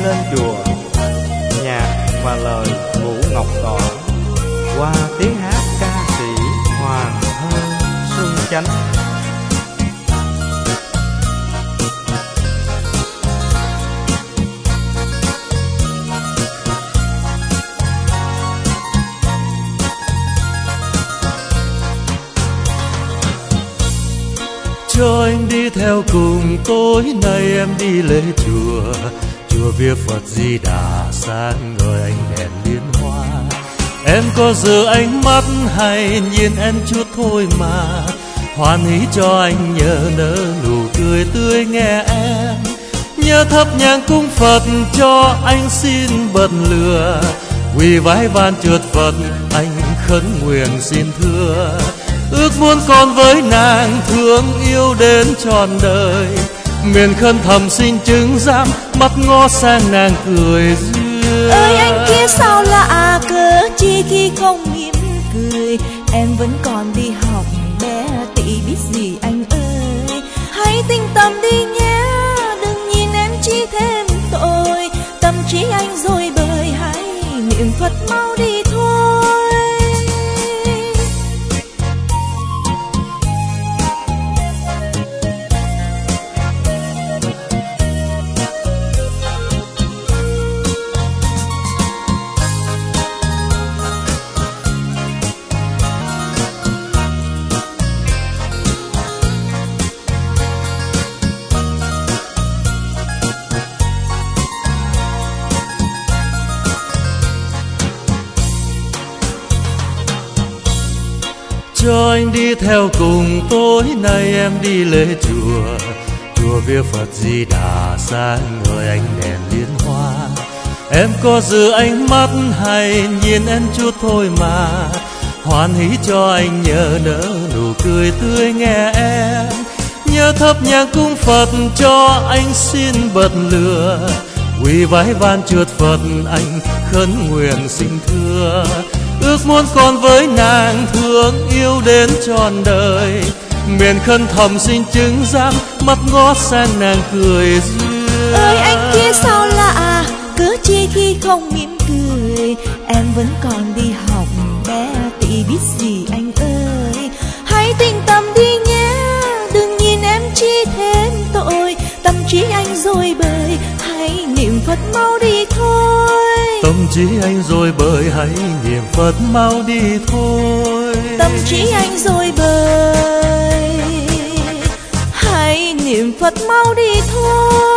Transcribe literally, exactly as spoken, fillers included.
lên chùa. Nhạc và lời Vũ Ngọc Tọa, qua tiếng hát ca sĩ Hoàng Thơ Xuân Chánh. Cho anh đi theo cùng, tối nay em đi lễ chùa. Chùa vía Phật Di Đà sáng ngời ánh đèn liên hoa. Em có giờ ánh mắt hay nhìn em chút thôi mà, hoan hỷ cho anh nhờ nở nụ cười tươi nghe em. Nhớ thắp nhang cung Phật cho anh xin bật lửa, quỳ vái van trượt Phật anh khấn nguyện xin thưa. Ước muốn con với nàng thương yêu đến trọn đời, miền khấn thầm xin chứng giám mắt ngó sang nàng cười duyên. Ơi anh kia sao lạ cớ chi khi không mỉm cười, em vẫn còn đi học bé tị biết gì anh ơi. Hãy tinh tâm đi nhé, đừng nhìn em chi thêm tội. Tâm trí anh rồi bời, hãy niệm Phật mau đi thôi. Cho anh đi theo cùng, tối nay em đi lễ chùa. Chùa vía Phật Di Đà sáng ngời ánh đèn liên hoa. Em có giữ ánh mắt hay nhìn em chút thôi mà, hoan hỷ cho anh nhờ nở nụ cười tươi nghe em. Nhớ thắp nhang cung Phật cho anh xin bật lửa, quỳ vái van trượt Phật anh khấn nguyện xin thưa. Ước muốn con với nàng thương yêu đến trọn đời, miền khấn thầm xin chứng giám mắt ngó sang nàng cười duyên. Ơi anh kia sao lạ cớ chi khi không mỉm cười, em vẫn còn đi học bé tị biết gì anh ơi. Hãy tinh tâm đi nhé, đừng nhìn em chi thêm tội. Tâm trí anh rồi bời, hãy niệm Phật mau đi thôi. Tâm trí anh rồi bời, hãy niệm Phật mau đi thôi. Tâm trí anh rồi bời, hãy niệm Phật mau đi thôi.